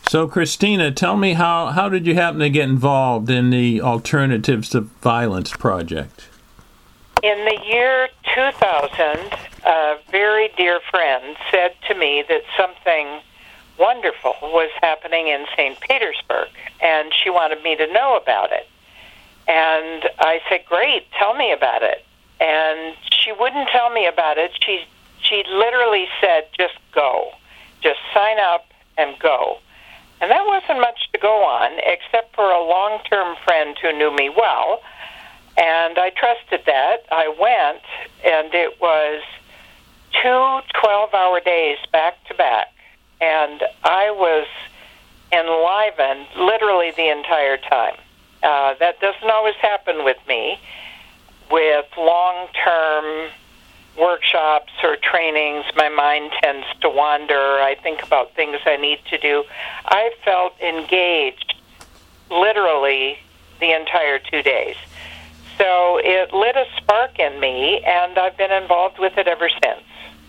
So, Christina, tell me how did you happen to get involved in the Alternatives to Violence project? In the year 2000, a very dear friend said to me that something wonderful was happening in St. Petersburg, and she wanted me to know about it. And I said, great, tell me about it. And she wouldn't tell me about it. She literally said, just go. Just sign up and go. And that wasn't much to go on, except for a long-term friend who knew me well. And I trusted that. I went, and it was 2 12-hour days back to back. And I was enlivened literally the entire time. That doesn't always happen with me, with long-term workshops or trainings. My mind tends to wander. I think about things I need to do. I felt engaged literally the entire 2 days. So it lit a spark in me, and I've been involved with it ever since.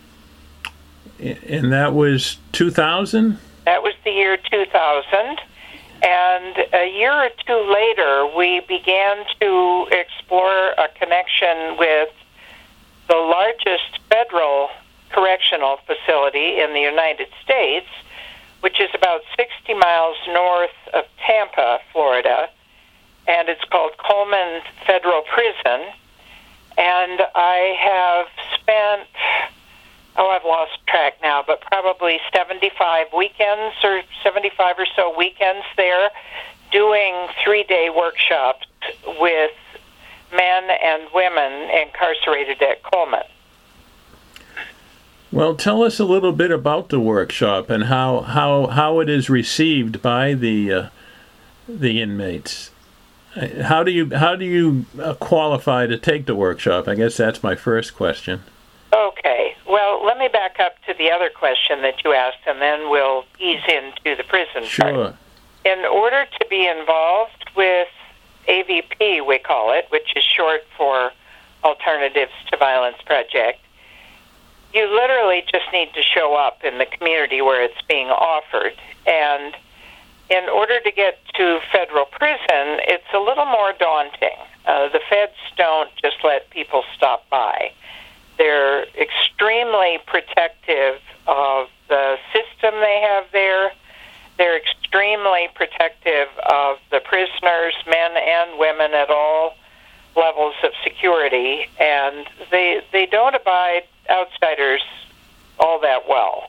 And that was 2000? That was the year 2000. And a year or two later, we began to explore a connection with the largest federal correctional facility in the United States, which is about 60 miles north of Tampa, Florida, and it's called Coleman Federal Prison. And I have spent, I've lost track now, but probably 75 weekends or 75 or so weekends there doing 3-day workshops with men and women incarcerated at Coleman. Well, tell us a little bit about the workshop and how it is received by the inmates. How do you qualify to take the workshop? I guess that's my first question. Okay. Well, let me back up to the other question that you asked, and then we'll ease into the prison Sure. part. In order to be involved with AVP, we call it, which is short for Alternatives to Violence Project, you literally just need to show up in the community where it's being offered. And in order to get to federal prison, it's a little more daunting. The feds don't just let people stop by. They're extremely protective of the system they have there. They're extremely protective of the prisoners, men and women at all levels of security, and they don't abide outsiders all that well.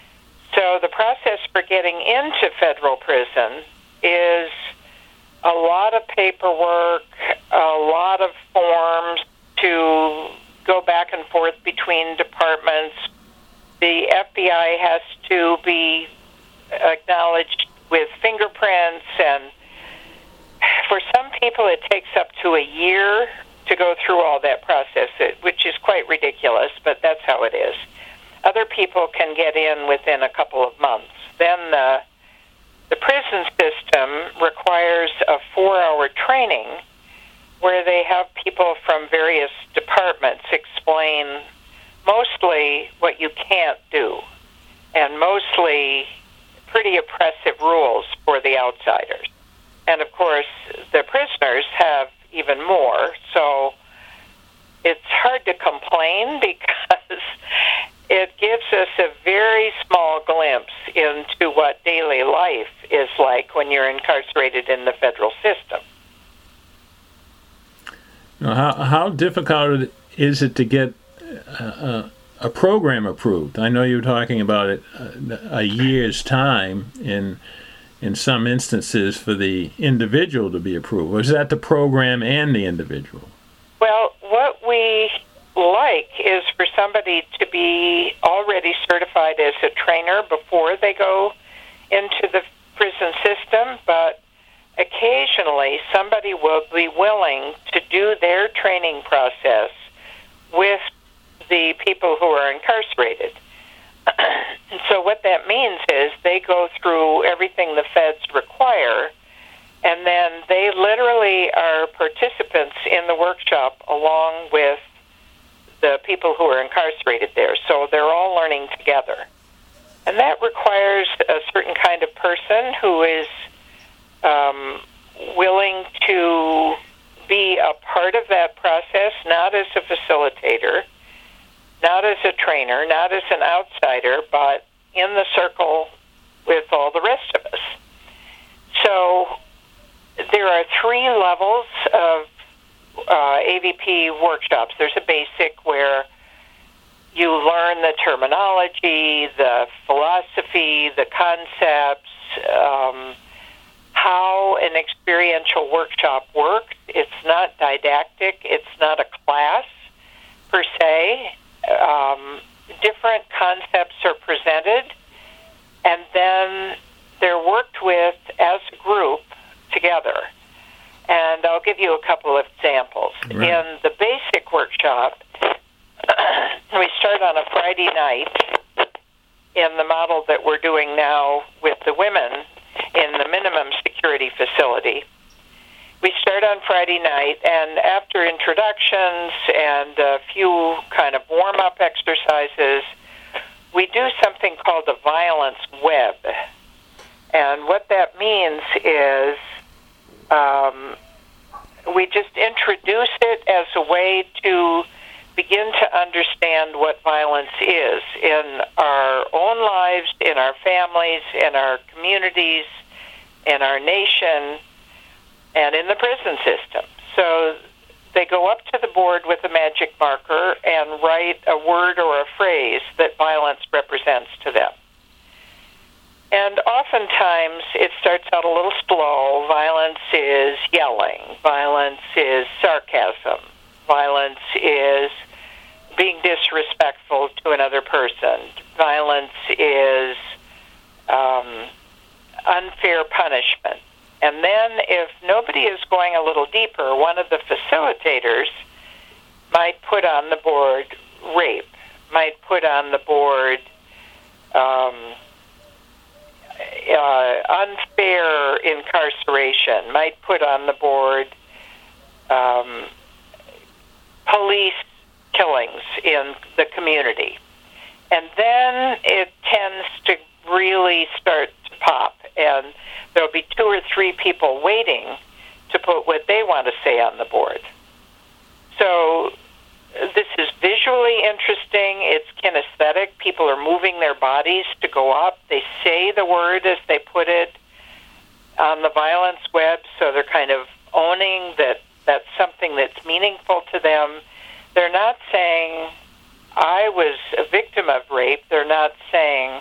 So the process for getting into federal prison is a lot of paperwork, a lot of forms to go back and forth between departments. The FBI has to be acknowledged with fingerprints, and for some people it takes up to a year to go through all that process, which is quite ridiculous, but that's how it is. Other people can get in within a couple of months. Then the prison system requires a 4-hour training where they have people from various departments explain mostly what you can't do and mostly pretty oppressive rules for the outsiders. And, of course, the prisoners have even more, so it's hard to complain because it gives us a very small glimpse into what daily life is like when you're incarcerated in the federal system. Now, how difficult is it to get a program approved? I know you were talking about it a year's time in some instances for the individual to be approved. Was that the program and the individual? Well, what we like is for somebody to be already certified as a trainer before they go into the prison system, but occasionally somebody will be willing to do their training process with the people who are incarcerated. And so what that means is they go through everything the feds require, and then they literally are participants in the workshop along with the people who are incarcerated there. So they're all learning together. And that requires a certain kind of person who is willing to be a part of that process, not as a facilitator, not as a trainer, not as an outsider, but in the circle with all the rest of us. So there are 3 levels of AVP workshops. There's a basic where you learn the terminology, the philosophy, the concepts, how an experiential workshop works. It's not didactic. It's not a class per se. Different concepts are presented, and then they're worked with as a group together. And I'll give you a couple of examples. Right. In the basic workshop, we start on a Friday night in the model that we're doing now with the women in the minimum security facility. We start on Friday night, and after introductions and a few kind of warm-up exercises, we do something called a violence web. And what that means is we just introduce it as a way to begin to understand what violence is in our own lives, in our families, in our communities, in our nation, and in the prison system. So they go up to the board with a magic marker and write a word or a phrase that violence represents to them. And oftentimes it starts out a little slow. Violence is yelling. Violence is sarcasm. Violence is being disrespectful to another person. Violence is unfair punishment. And then if nobody is going a little deeper, one of the facilitators might put on the board rape, might put on the board unfair incarceration, might put on the board police killings in the community. And then it tends to really start to pop, and there'll be 2 or 3 people waiting to put what they want to say on the board. So this is visually interesting. It's kinesthetic. People are moving their bodies to go up. They say the word as they put it on the violence web, so they're kind of owning that that's something that's meaningful to them. They're not saying, I was a victim of rape. They're not saying,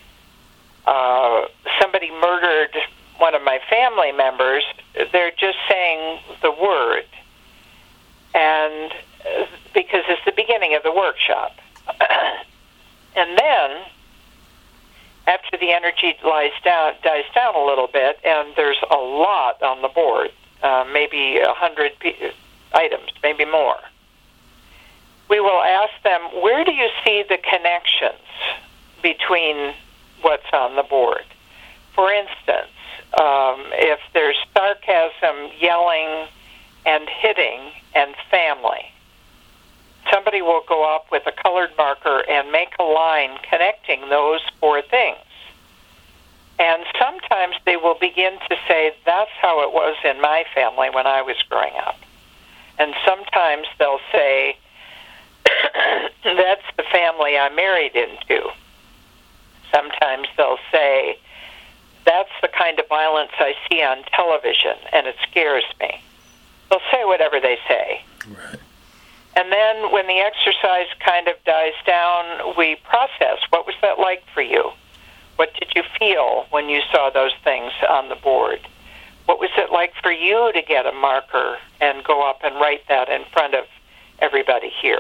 somebody murdered one of my family members. They're just saying the word. And because it's the beginning of the workshop. And then, after the energy dies down a little bit, and there's a lot on the board, maybe 100 items, maybe more, we will ask them, where do you see the connections between what's on the board? For instance, if there's sarcasm, yelling, and hitting, and family, somebody will go up with a colored marker and make a line connecting those 4 things. And sometimes they will begin to say, that's how it was in my family when I was growing up. And sometimes they'll say, that's the family I married into. Sometimes they'll say, that's the kind of violence I see on television, and it scares me. They'll say whatever they say. Right. And then when the exercise kind of dies down, we process, what was that like for you? What did you feel when you saw those things on the board? What was it like for you to get a marker and go up and write that in front of everybody here?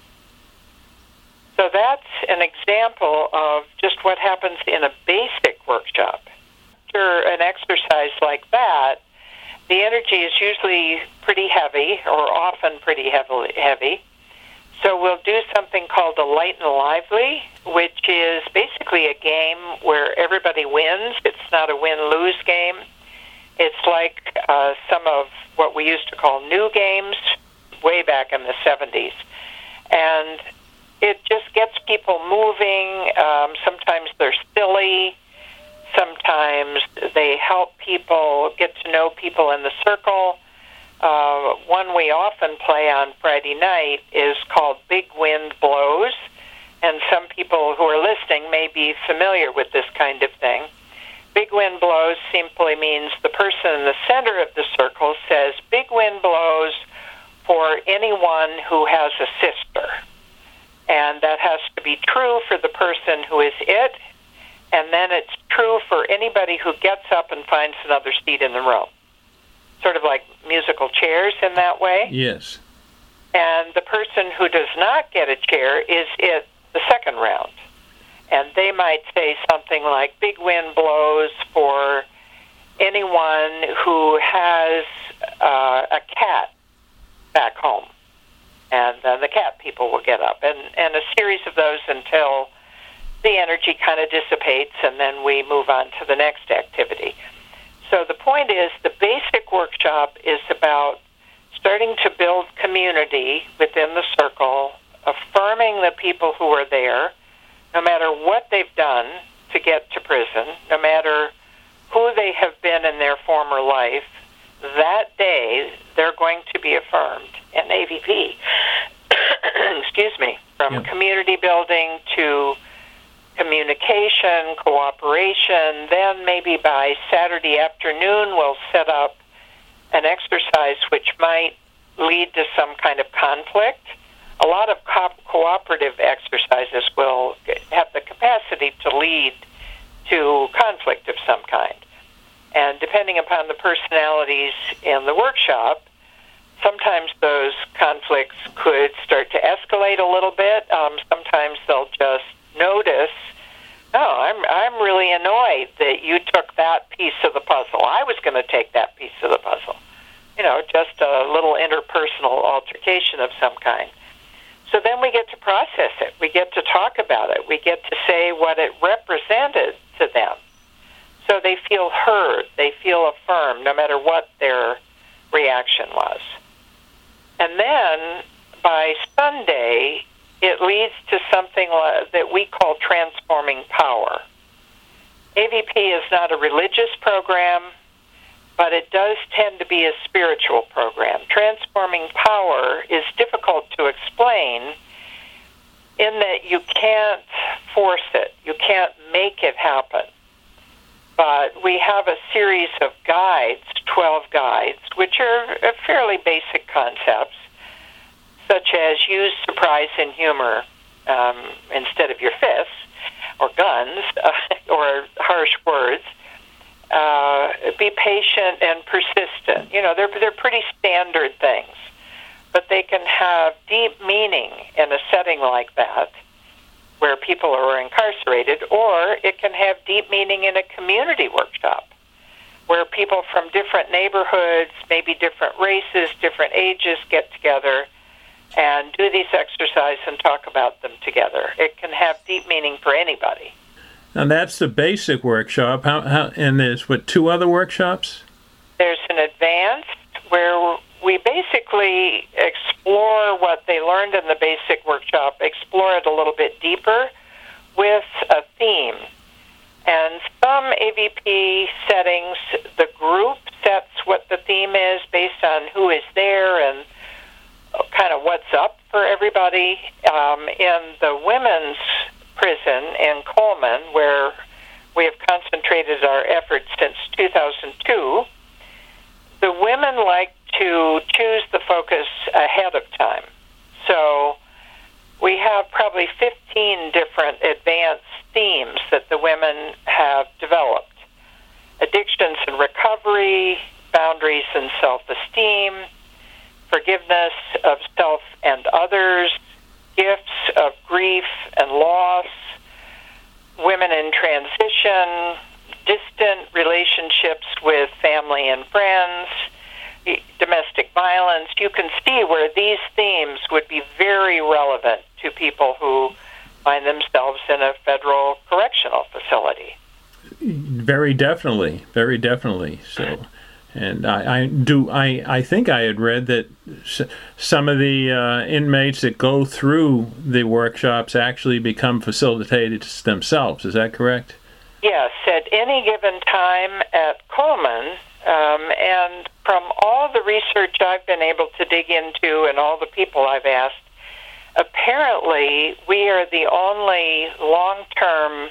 So that's an example of just what happens in a basic workshop. After an exercise like that, the energy is usually pretty heavy, or often pretty heavy. So we'll do something called a Light and Lively, which is basically a game where everybody wins. It's not a win-lose game. It's like some of what we used to call new games way back in the 70s. And it just gets people moving. Sometimes they're silly. Sometimes they help people get to know people in the circle. One we often play on Friday night is called Big Wind Blows, and some people who are listening may be familiar with this kind of thing. Big Wind Blows simply means the person in the center of the circle says, "Big wind blows for anyone who has a sister." And that has to be true for the person who is it, and then it's true for anybody who gets up and finds another seat in the room. Sort of like musical chairs in that way. Yes. And the person who does not get a chair is it the second round. And they might say something like, "Big wind blows for anyone who has a cat back home." And the cat people will get up. And a series of those until the energy kind of dissipates, and then we move on to the next activity. So the point is, the basic workshop is about starting to build community within the circle, affirming the people who are there, no matter what they've done to get to prison, no matter who they have been in their former life, that day they're going to be affirmed. And AVP, excuse me, from community building to communication, cooperation, then maybe by Saturday afternoon we'll set up an exercise which might lead to some kind of conflict. A lot of cooperative exercises will have the capacity to lead to conflict of some kind. And depending upon the personalities in the workshop, sometimes those conflicts could start to escalate a little bit. Sometimes they'll just notice, I'm really annoyed that you took that piece of the puzzle. I was going to take that piece of the puzzle. Just a little interpersonal altercation of some kind. So then we get to process it. We get to talk about it. We get to say what it represented to them. So they feel heard. They feel affirmed, no matter what their reaction was. And then by Sunday, it leads to something that we call transforming power. AVP is not a religious program, but it does tend to be a spiritual program. Transforming power is difficult to explain in that you can't force it. You can't make it happen. But we have a series of guides, 12 guides, which are fairly basic concepts, such as use surprise and humor instead of your fists or guns or harsh words. Be patient and persistent. They're pretty standard things, but they can have deep meaning in a setting like that where people are incarcerated, or it can have deep meaning in a community workshop where people from different neighborhoods, maybe different races, different ages get together and do these exercises and talk about them together. It can have deep meaning for anybody. Now that's the basic workshop. And there's, two other workshops? There's an advanced where we basically explore what they learned in the basic workshop, explore it a little bit deeper with a theme. And some AVP settings, the group sets what the theme is based on who is there and kind of what's up for everybody. In the women's prison in Coleman, where we have concentrated our efforts since 2002, the women like to choose the focus ahead of time. So we have probably 15 different advanced themes that the women have developed. Addictions and recovery, boundaries and self-esteem, forgiveness of self and others, gifts of grief and loss, women in transition, distant relationships with family and friends, domestic violence. You can see where these themes would be very relevant to people who find themselves in a federal correctional facility. Very definitely, very definitely. So, and I think I had read that some of the inmates that go through the workshops actually become facilitators themselves. Is that correct? Yes, at any given time at Coleman, and from all the research I've been able to dig into and all the people I've asked, apparently we are the only long-term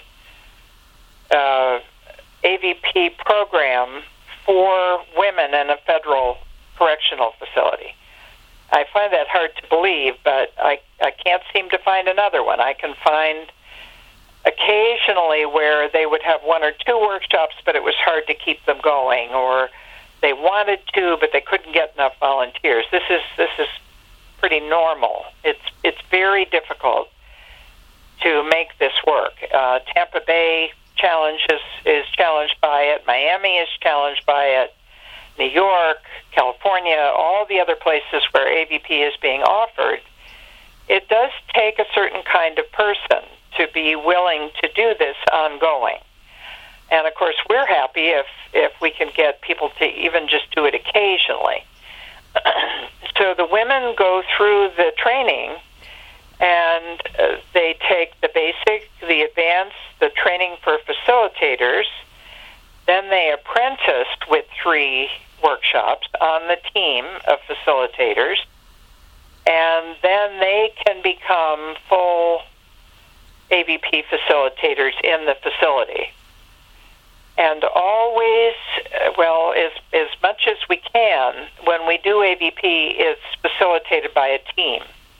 AVP program for women in a federal correctional facility. I find that hard to believe, but I can't seem to find another one. I can find occasionally where they would have one or two workshops, but it was hard to keep them going, or they wanted to, but they couldn't get enough volunteers. This is pretty normal. It's very difficult to make this work. Tampa Bay is challenged by it. Miami is challenged by it. New York, California, all the other places where AVP is being offered. It does take a certain kind of person to be willing to do this ongoing. And of course, we're happy if we can get people to even just do it occasionally. So the women go through the training, and they take the basic, the advanced, the training for facilitators. Then they apprenticed with 3 workshops on the team of facilitators, and then they can become full AVP facilitators in the facility. And always, as much as we can, when we do AVP, it's facilitated by a team.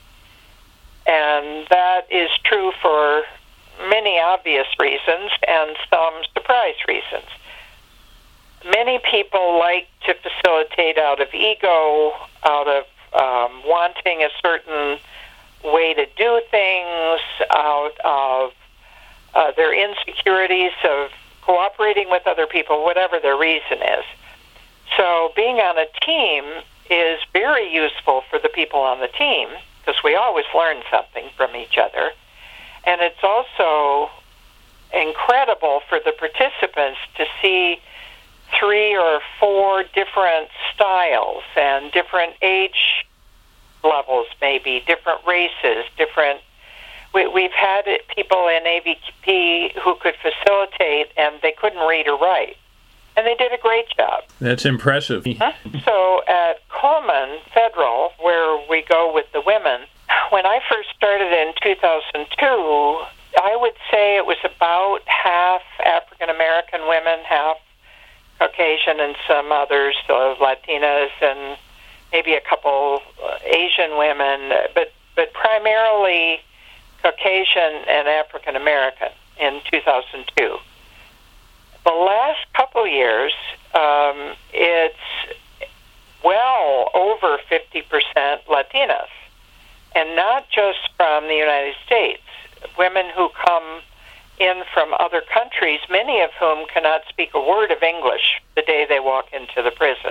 And that is true for many obvious reasons and some surprise reasons. Many people like to facilitate out of ego, out of wanting a certain way to do things, out of their insecurities of cooperating with other people, whatever their reason is. So being on a team is very useful for the people on the team, because we always learn something from each other. And it's also incredible for the participants to see 3 or 4 different styles and different age levels, maybe different races, different. We've had people in AVP who could facilitate and they couldn't read or write, and they did a great job. That's impressive. So at Coleman Federal, where we go with the women, when I first started in 2002, I would say it was about half African American women, half Caucasian, and some others, Latinas, and maybe a couple Asian women, but primarily Caucasian and African American in 2002. The last couple years, it's well over 50% Latinas, and not just from the United States. Women who come in from other countries, many of whom cannot speak a word of English the day they walk into the prison.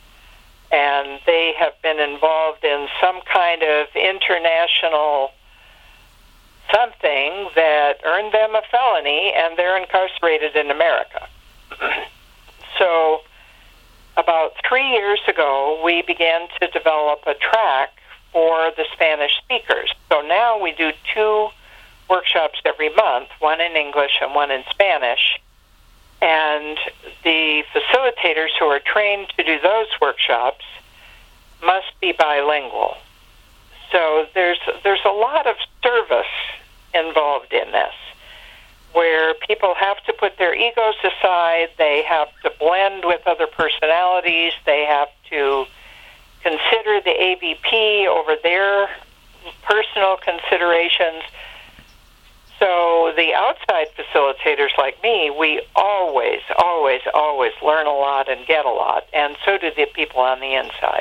And they have been involved in some kind of international something that earned them a felony, and they're incarcerated in America. So about 3 years ago, we began to develop a track for the Spanish speakers. So now we do 2 workshops every month, one in English and one in Spanish. And the facilitators who are trained to do those workshops must be bilingual. So there's a lot of service involved in this, where people have to put their egos aside, they have to blend with other personalities, they have to consider the AVP over their personal considerations. So the outside facilitators like me, we always learn a lot and get a lot, and so do the people on the inside.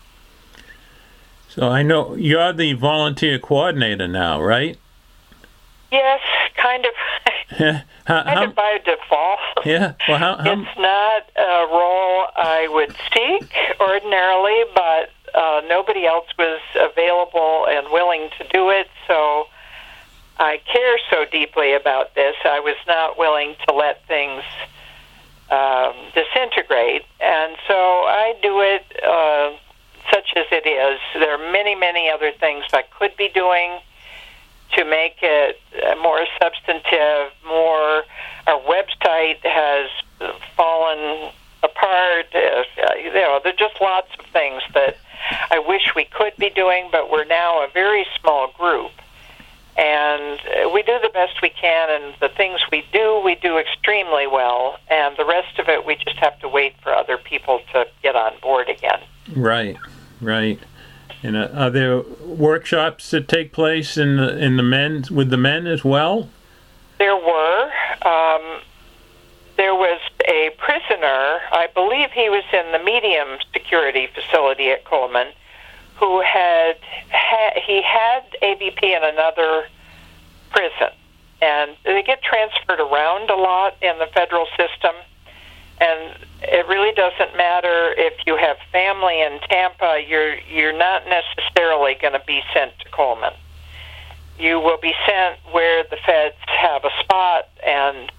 So I know you're the volunteer coordinator now, right? Yes, kind of. Kind of by default. Yeah. Well, how it's not a role I would seek ordinarily, but nobody else was available and willing to do it, so I care so deeply about this, I was not willing to let things disintegrate, and so I do it such as it is. There are many, many other things I could be doing, to make it more substantive, more. Our website has fallen apart. There are just lots of things that I wish we could be doing, but we're now a very small group. And we do the best we can, and the things we do extremely well, and the rest of it, we just have to wait for other people to get on board again. Right. And are there workshops that take place in the men with the men as well? There were. There was a prisoner, I believe he was in the medium security facility at Coleman, who had AVP in another prison. And they get transferred around a lot in the federal system. And it really doesn't matter if you have family in Tampa, you're not necessarily going to be sent to Coleman. You will be sent where the feds have a spot, and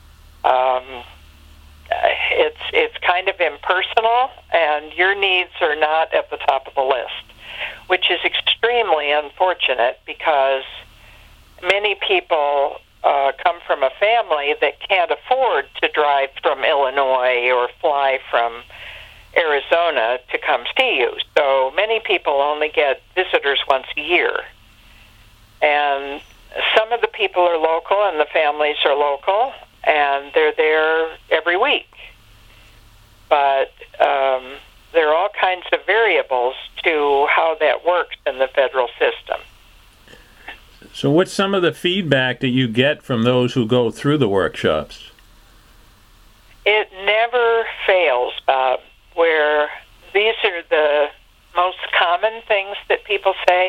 it's kind of impersonal, and your needs are not at the top of the list, which is extremely unfortunate because many people come from a family that can't afford to drive from Illinois or fly from Arizona to come see you. So many people only get visitors once a year. And some of the people are local and the families are local, and they're there every week. But there are all kinds of variables to how that works in the federal system. So what's some of the feedback that you get from those who go through the workshops? It never fails, Bob, where these are the most common things that people say,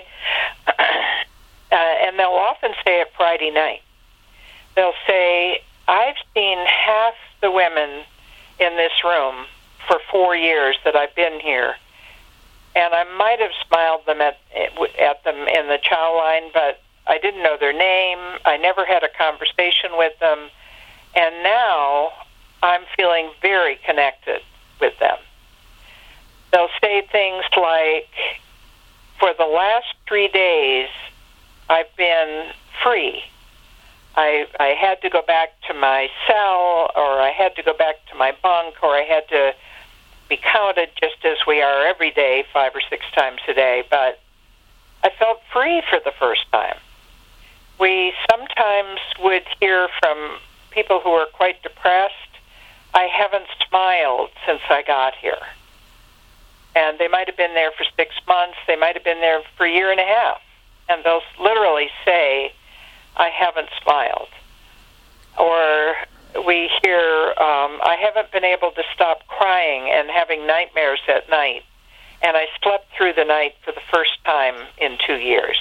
and they'll often say it Friday night. They'll say, I've seen half the women in this room for 4 years that I've been here, and I might have smiled them at them in the chow line, but I didn't know their name. I never had a conversation with them. And now I'm feeling very connected with them. They'll say things like, for the last 3 days, I've been free. I had to go back to my cell, or I had to go back to my bunk, or I had to be counted just as we are every day, 5 or 6 times a day. But I felt free for the first time. We sometimes would hear from people who are quite depressed, I haven't smiled since I got here. And they might have been there for 6 months, they might have been there for a year and a half. And they'll literally say, I haven't smiled. Or we hear, I haven't been able to stop crying and having nightmares at night. And I slept through the night for the first time in 2 years.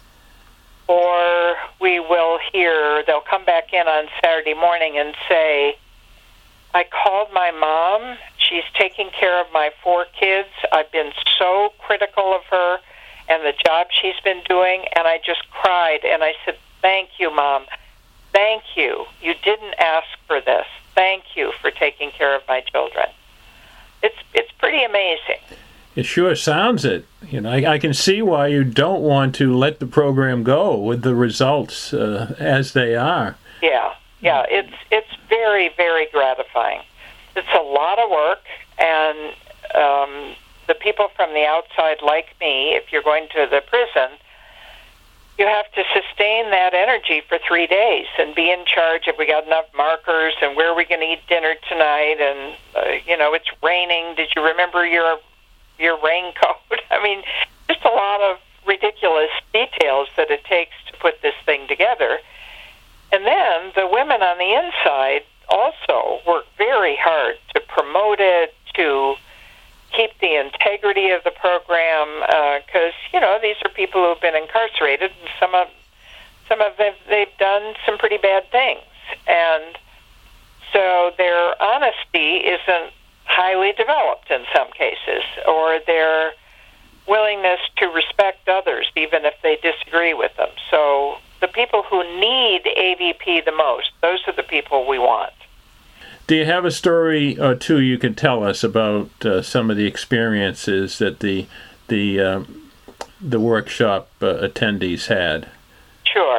Or we will hear, they'll come back in on Saturday morning and say, I called my mom. She's taking care of my 4 kids. I've been so critical of her and the job she's been doing, and I just cried. And I said, thank you, Mom. Thank you. You didn't ask for this. Thank you for taking care of my children. It's pretty amazing. It sure sounds it. You know, I can see why you don't want to let the program go with the results as they are. Yeah. It's very, very gratifying. It's a lot of work, and the people from the outside, like me, if you're going to the prison, you have to sustain that energy for 3 days and be in charge if we got enough markers and where are we going to eat dinner tonight, and it's raining. Did you remember your raincoat? I mean, just a lot of ridiculous details that it takes to put this thing together. And then the women on the inside also work very hard to promote it, to keep the integrity of the program, because, these are people who have been incarcerated, and some of them, they've done some pretty bad things. And so their honesty isn't highly developed in some cases, or their willingness to respect others, even if they disagree with them. So the people who need AVP the most, those are the people we want. Do you have a story or two you could tell us about some of the experiences that the workshop attendees had? Sure.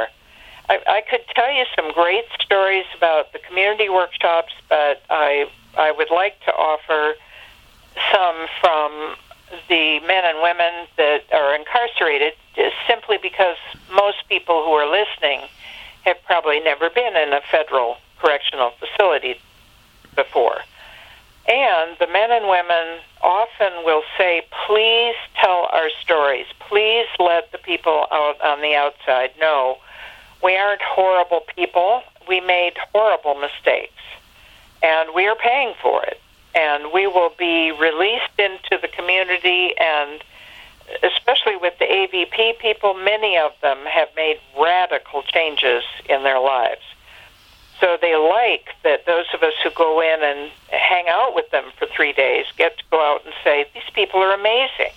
I could tell you some great stories about the community workshops, but I would like to offer some from the men and women that are incarcerated, just simply because most people who are listening have probably never been in a federal correctional facility before. And the men and women often will say, please tell our stories. Please let the people out on the outside know we aren't horrible people. We made horrible mistakes, and we are paying for it. And we will be released into the community, and especially with the AVP people, many of them have made radical changes in their lives. So they like that those of us who go in and hang out with them for 3 days get to go out and say, these people are amazing.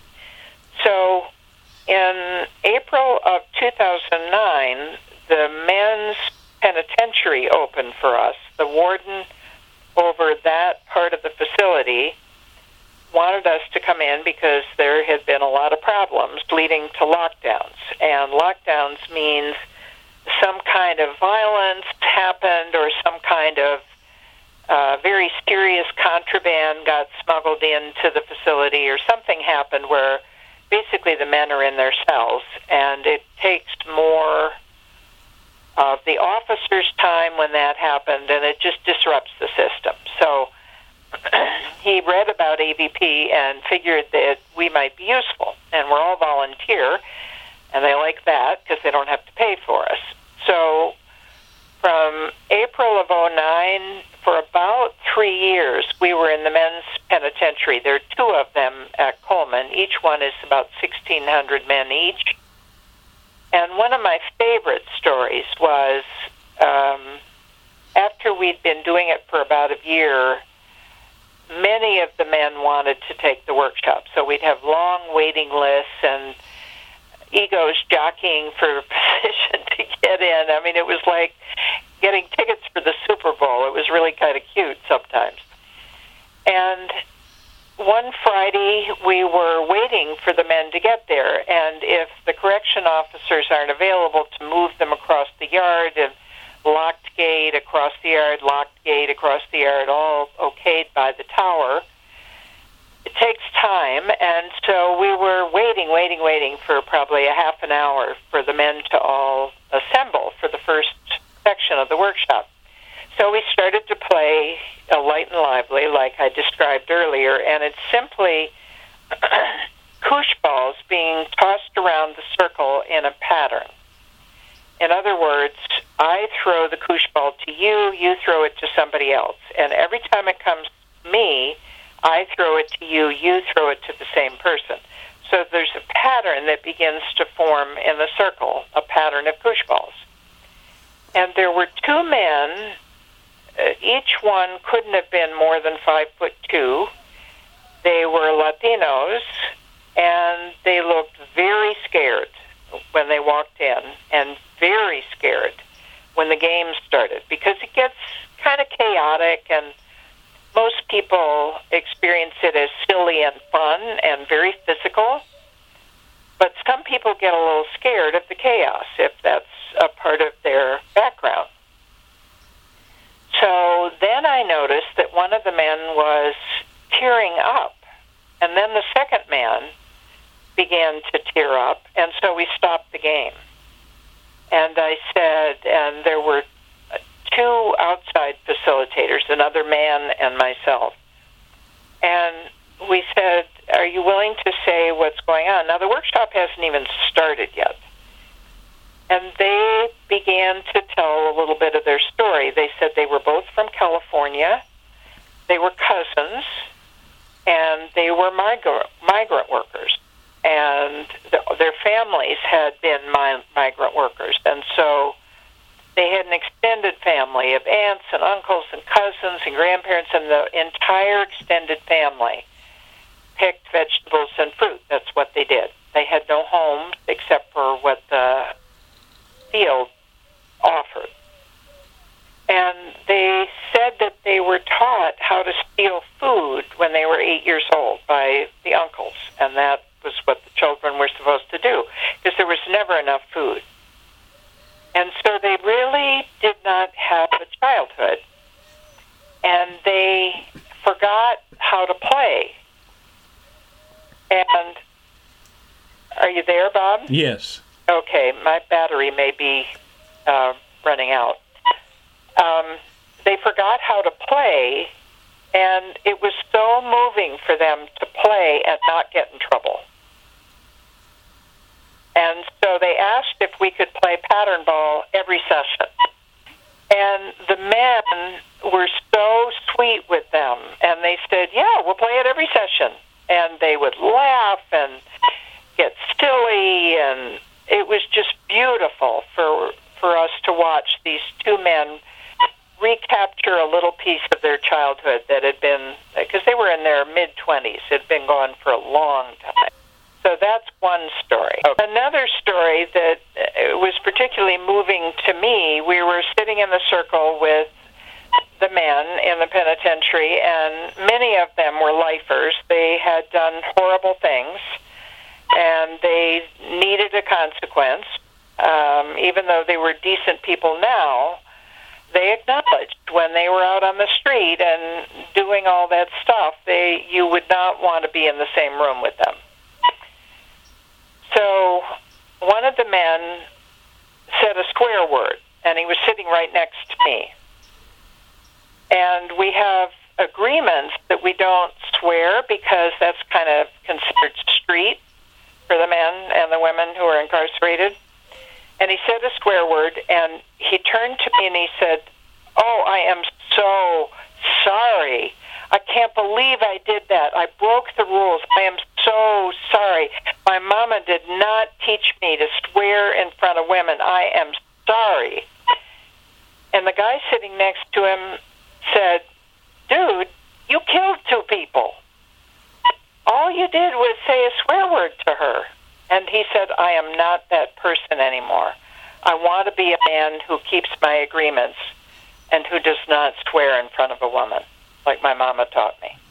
So in April of 2009, the men's penitentiary opened for us. The warden over that part of the facility wanted us to come in because there had been a lot of problems leading to lockdowns. And lockdowns means some kind of violence happened or some kind of very serious contraband got smuggled into the facility, or something happened where basically the men are in their cells, and it takes more of the officer's time when that happened, and it just disrupts the system. So he read about AVP and figured that we might be useful, and we're all volunteer, and they like that because they don't have to pay for us. So from April of 2009, for about 3 years, we were in the men's penitentiary. There are two of them at Coleman. Each one is about 1,600 men each. And one of my favorite stories was after we'd been doing it for about a year, many of the men wanted to take the workshop. So we'd have long waiting lists and egos jockeying for position to get in. I mean, it was like getting tickets for the Super Bowl. It was really kind of cute sometimes. And one Friday, we were waiting for the men to get there, and if the correction officers aren't available to move them across the yard, and locked gate across the yard, locked gate across the yard, all okayed by the tower, it takes time, and so we were waiting for probably a half an hour for the men to all assemble for the first section of the workshop. So we started to play a Light and Lively, like I described earlier, and it's simply koosh balls being tossed around the circle in a pattern. In other words, I throw the koosh ball to you, you throw it to somebody else. And every time it comes to me, I throw it to you, you throw it to the same person. So there's a pattern that begins to form in the circle, a pattern of koosh balls. And there were two men. Each one couldn't have been more than 5'2". They were Latinos, and they looked very scared when they walked in, and very scared when the game started, because it gets kind of chaotic, and most people experience it as silly and fun and very physical. But some people get a little scared of the chaos, if that's a part of their background. So then I noticed that one of the men was tearing up, and then the second man began to tear up, and so we stopped the game. And I said, and there were two outside facilitators, another man and myself, and we said, are you willing to say what's going on? Now, the workshop hasn't even started yet. And they began to tell a little bit of their story. They said they were both from California, they were cousins, and they were migrant workers. And their families had been migrant workers. And so they had an extended family of aunts and uncles and cousins and grandparents, and the entire extended family picked vegetables and fruit. That's what they did. They had no homes except for what the field offered. And they said that they were taught how to steal food when they were 8 years old by the uncles, and that was what the children were supposed to do, because there was never enough food. And so forgot how to play. And are you there, Bob? Yes. Okay, my battery may be running out. They forgot how to play, and it was so moving for them to play and not get in trouble. And so they asked if we could play pattern ball every session. And the men were so sweet with them, and they said, yeah, we'll play it every session. And they would laugh and get silly, and it was just beautiful for us to watch these two men recapture a little piece of their childhood that had been, because they were in their mid-20s, had been gone for a long time. So that's one story. Another story that was particularly moving to me, we were sitting in the circle with the men in the penitentiary, and many of them were lifers. They had done horrible things, and they needed a consequence. Even though they were decent people now, they acknowledged when they were out on the street and doing all that stuff, you would not want to be in the same room with them. So one of the men said a swear word, and he was sitting right next to me. And we have agreements that we don't swear because that's kind of considered street for the men and the women who are incarcerated. And he said a swear word, and he turned to me and he said, oh, I am so sorry. I can't believe I did that. I broke the rules. I am so sorry. My mama did not teach me to swear in front of women. I am sorry. And the guy sitting next to him said, dude, you killed two people. All you did was say a swear word to her. And he said, I am not that person anymore. I want to be a man who keeps my agreements and who does not swear in front of a woman, like my mama taught me.